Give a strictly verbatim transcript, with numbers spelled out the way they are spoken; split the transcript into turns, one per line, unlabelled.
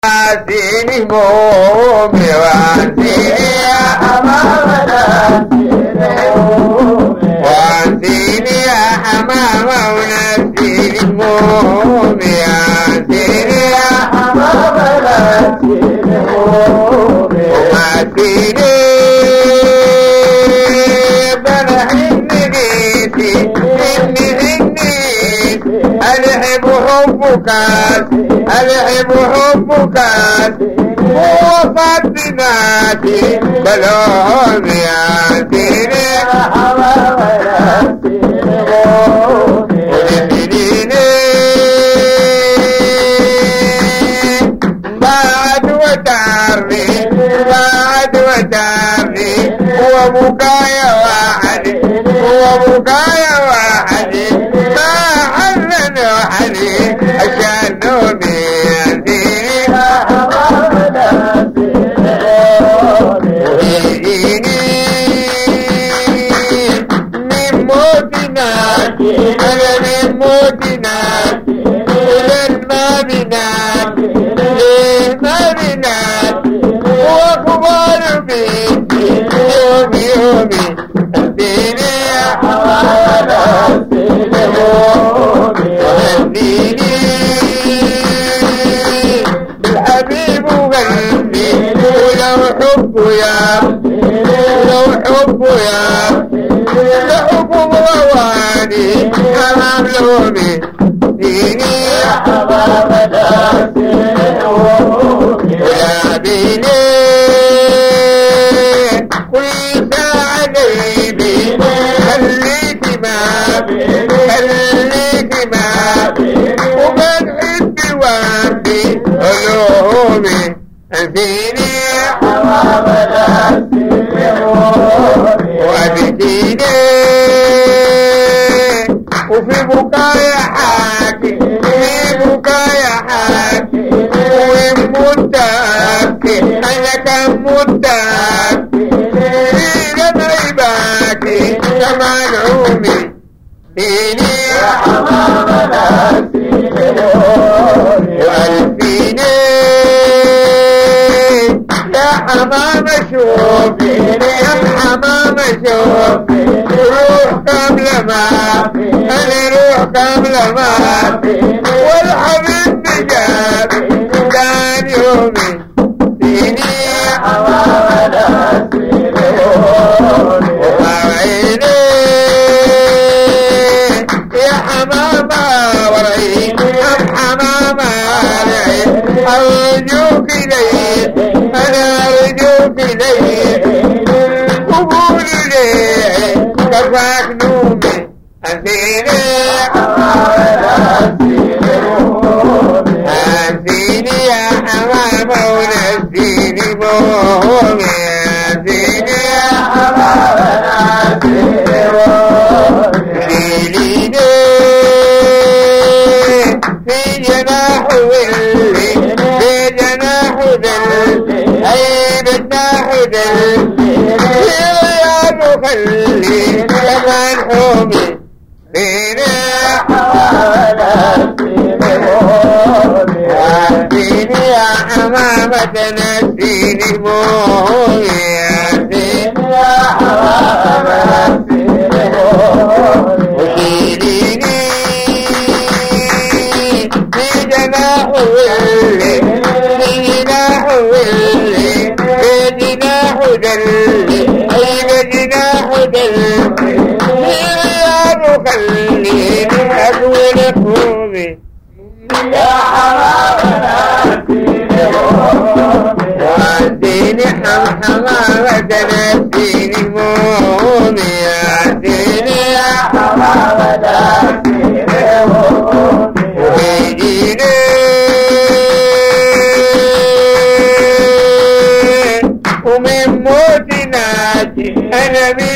واسيني مومي واسيني يا حمامة واسيني يا حمامة ونسيني مومي واسيني يا حمامة واسيني برحني إني إني ألحب حبك ألحب حبك وصدناتي بلوم ياسيني ونسيني بعد وتارني بعد وتارني وبكايا واحد وبكايا واحد ما حزن وحدي عشان نومي أنا من موتنا للما بنات للما بنات وأخبار بيتي يومي يومي أهديني يا حوالا وأهديني بالحبيب وقلبي ولو حب يا لو حب يا لحكم رواني أمام لومي ديني يا حباب داسي ويا بيني كل ساعة ليبي خليك ما خليك ما ومن عندي وامدي علومي أنسيني يا حباب داسي وأبكيني وفي بكايا حاكي في بكايا حاكي ومداكي أنا كان مداكي في جمعي باكي كمان عومي ديني يا حمام ناسيني وألفيني يا حمام شوفيني يا حمام شوفيني روح قبل ما أنا روح قبل ما والحبيب بجابي كان يومي ديني يا حمام ناسيني وعيني يا حمام ورعين يا حمام ورعين أرجوك إليه أنا أرجوك إليه قبول إليه كفاك نومي أنسيني أنسيني يا حمام ونسيني مومي أنسيني يا حمام نسيني مومي في جناح ولي في جناح ذلي أي بجناح ذلي يا مخلي كمان حومي فينا حوالا فيني يا حمامة نسيني مومي فيني يا حمامة وشيليني في جناح ولي في جناح ولي في جناح دلي أي بجناح دلي يا مخليني أكون قومي يا حمامة نسيني وأديني حمامة نسيني مومي أديني يا حمامة نسيني ويجيني ومن موت ناجي أنا